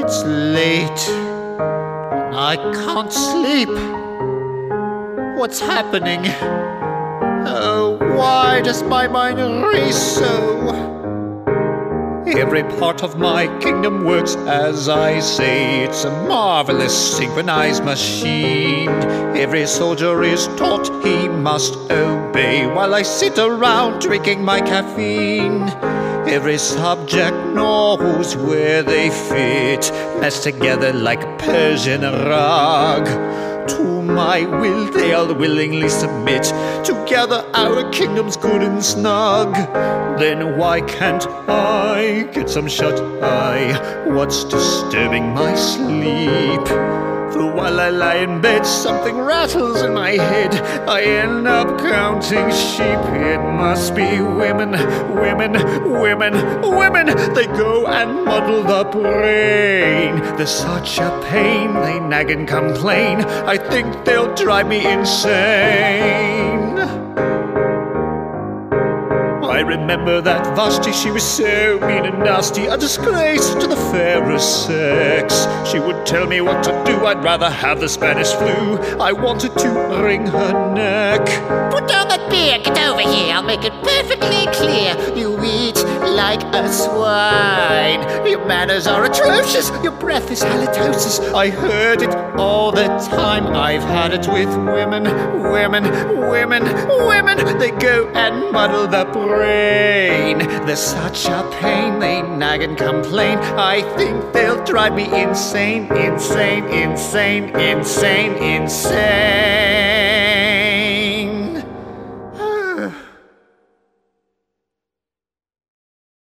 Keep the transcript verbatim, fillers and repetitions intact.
It's late. I can't sleep. What's happening? Oh, why does my mind race so? Every part of my kingdom works as I say. It's a marvelous synchronized machine. Every soldier is taught he must obey, while I sit around drinking my caffeine. Every subject knows where they fit, meshed together like a Persian rug. To my will they'll willingly submit. Together our kingdom's good and snug. Then why can't I get some shut-eye? What's disturbing my sleep? For while I lie in bed, something rattles in my head. I end up counting sheep. It must be women, women, women, women. They go and muddle the brain. There's such a pain, they nag and complain. I think they'll drive me insane. I remember that Vashti, she was so mean and nasty, a disgrace to the fairer sex. She would tell me what to do, I'd rather have the Spanish flu. I wanted to wring her neck. Put down that beer, get over here, I'll make it perfectly clear. You eat like a swine. Your manners are atrocious, your breath is halitosis. I heard it all the time. I've had it with women, women, women, women. They go and muddle the brain. There's such a pain, they nag and complain. I think they'll drive me insane, insane, insane, insane, insane.